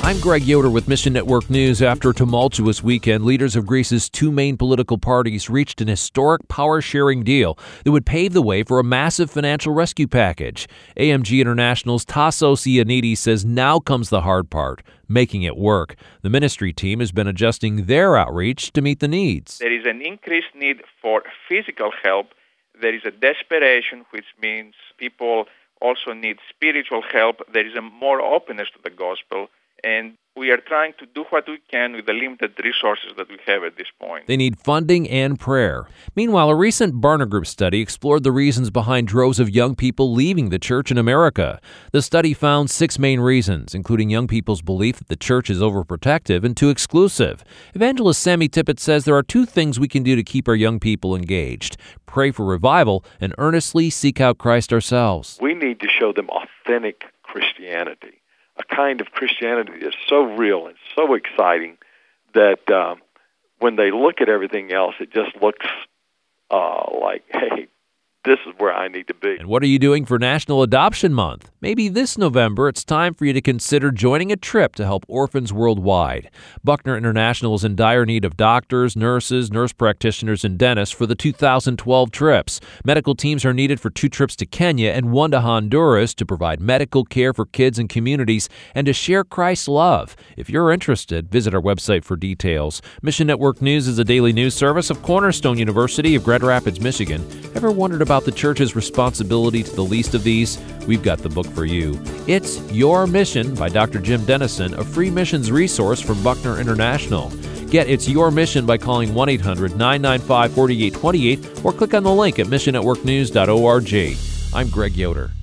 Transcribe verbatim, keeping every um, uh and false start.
I'm Greg Yoder with Mission Network News. After a tumultuous weekend, leaders of Greece's two main political parties reached an historic power-sharing deal that would pave the way for a massive financial rescue package. A M G International's Tassos Ioannidis says now comes the hard part, making it work. The ministry team has been adjusting their outreach to meet the needs. There is an increased need for physical help. There is a desperation, which means people also need spiritual help. There is a more openness to the gospel. And we are trying to do what we can with the limited resources that we have at this point. They need funding and prayer. Meanwhile, a recent Barna Group study explored the reasons behind droves of young people leaving the church in America. The study found six main reasons, including young people's belief that the church is overprotective and too exclusive. Evangelist Sammy Tippett says there are two things we can do to keep our young people engaged: pray for revival and earnestly seek out Christ ourselves. We need to show them authentic Christianity. A kind of Christianity that's so real and so exciting that um, when they look at everything else, it just looks uh, like, hey, this is where I need to be. And what are you doing for National Adoption Month? Maybe this November it's time for you to consider joining a trip to help orphans worldwide. Buckner International is in dire need of doctors, nurses, nurse practitioners, and dentists for the two thousand twelve trips. Medical teams are needed for two trips to Kenya and one to Honduras to provide medical care for kids and communities and to share Christ's love. If you're interested, visit our website for details. Mission Network News is a daily news service of Cornerstone University of Grand Rapids, Michigan. Ever wondered about the church's responsibility to the least of these? We've got the book for you. It's Your Mission by Doctor Jim Dennison, a free missions resource from Buckner International. Get It's Your Mission by calling one eight hundred nine nine five four eight two eight or click on the link at mission network news dot org. I'm Greg Yoder.